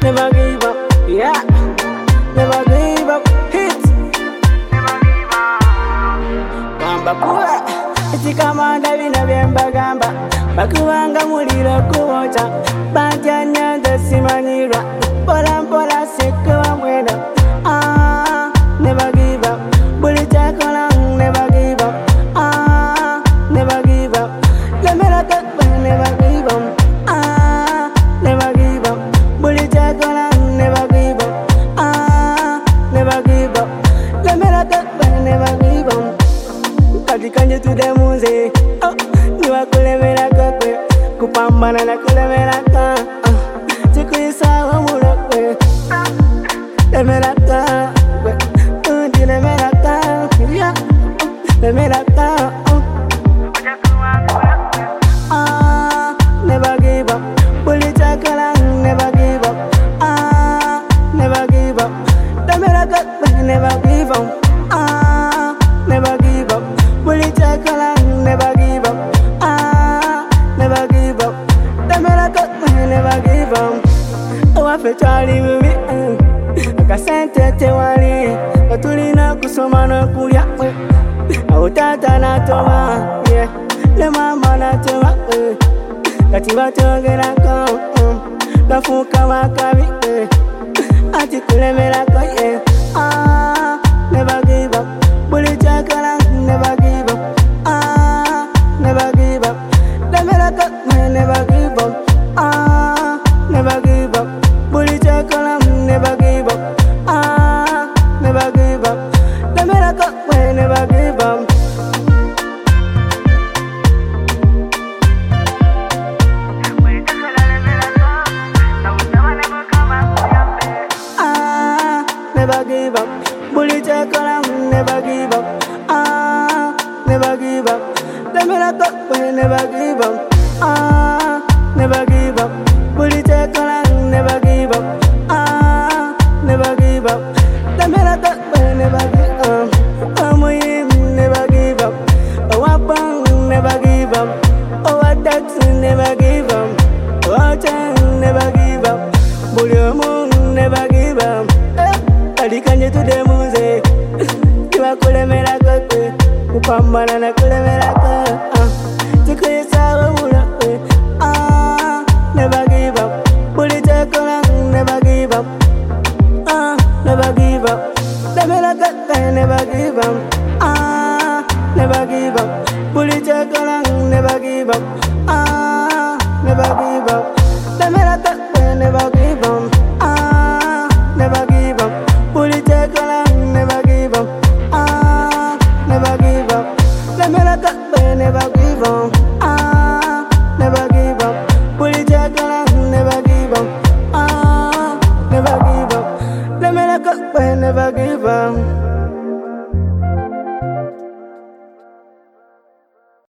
never give up, yeah, never give up, hit, gamba kuwa, ichikamanda vina vyemba gamba, bakubanga muliro kuwocha, bantya nyanza simanyirwa, pola mpola sikuwa mwena, never give up, buli chakola, never give up, never give up, lemela kakwe, never give up, never give up, buli chakola, never give up, never give up, lemela kakwe, never give up, katikanje tudemuze, niwa kulemela kakwe, kupambana na kulemela ka, chikuisawa mulokwe, lemela kakwe, lemela kakwe, yeah, lemela kakwe, never give up, bully chakala, never give up, never give up, lemela kakwe, never give up, never give up, bully chakala, never give up, never give up, lemela kakwe, never give up, wafe twali bubi, akasente tewali, katulina kusoma n'okulya, awo taata n'atoma, yeah, ne mama n'atoma, kati batogerako, bafuuka bakabi, ati kulemerako, yeah, never give up, buli kyakola, never give up, never give up, lemerako, never give up, never give up, buli kyakola, never give up, never give up, lemerako, never give up. Never give up, bully chakola, never give up, never give up, lemela kakwe, never give up, never give up, bully chakola, never give up, never give up, lemela kakwe, never give up, amoyim, never give up, awapang, never give up, awatax, never give up, awachang, never give up, bully among, never give up. Katikanje tudemuze, niwa kulemela kakwe, kupambana na kulemela ka, chikuisawa mulokwe, never give up, buli chakola, never give up, never give up, lemela kakwe, never give up, never give up, buli chakola, never give up, never give up, lemela kakwe, never give up, never give up. Bully chakola, never give up, never give up, lemela kakwe, never give up, never give up, bully chakola, never give up, never give up, lemela kakwe, never give up.